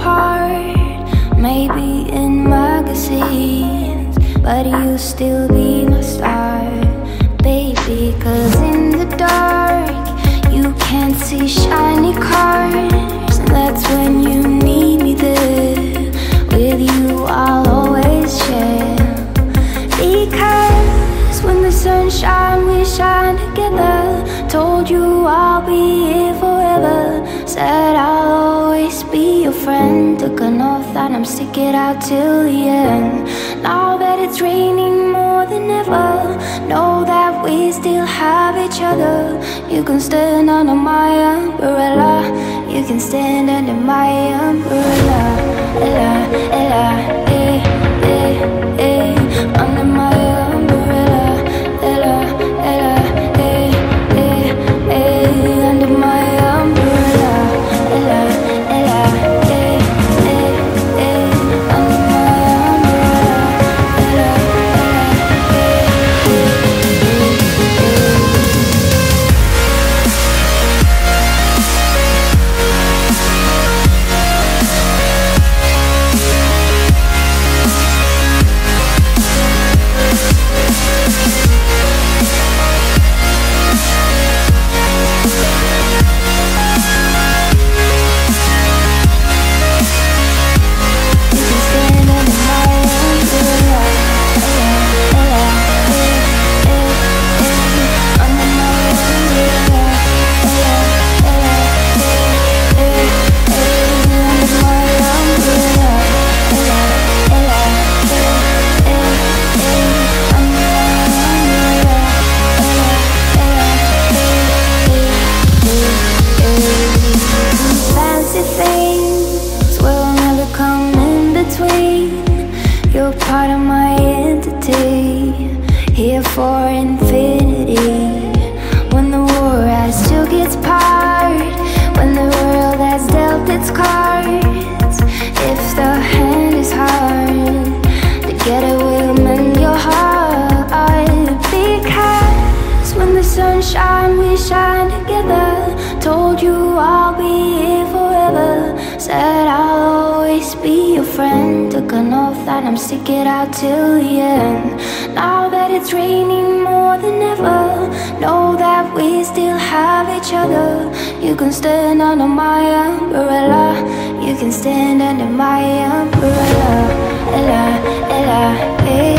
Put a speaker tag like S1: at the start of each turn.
S1: apart, maybe in magazines, but you still be my star, baby. 'Cause in the dark you can't see shiny cars, and that's when you need me there. With you I'll always share, because when the sun shines we shine together. Told you I'll be here forever, said I'll always be your friend. Took an oath that I'm sticking out till the end. Now that it's raining more than ever, know that we still have each other. You can stand under my umbrella, you can stand under my umbrella, ella, ella, under my umbrella, ella, ella, under my umbrella, ella, ella, under my umbrella, part of my entity, here for infinity. When the war has took its part, when the world has dealt its cards, if the hand is hard, together we'll mend your heart. Because when the sun shines we shine together. Told you I'll be here forever, said I'll always be your friend. Took an oath that I'm sticking out till the end. Now that it's raining more than ever, know that we still have each other. You can stand under my umbrella, you can stand under my umbrella, ella, ella,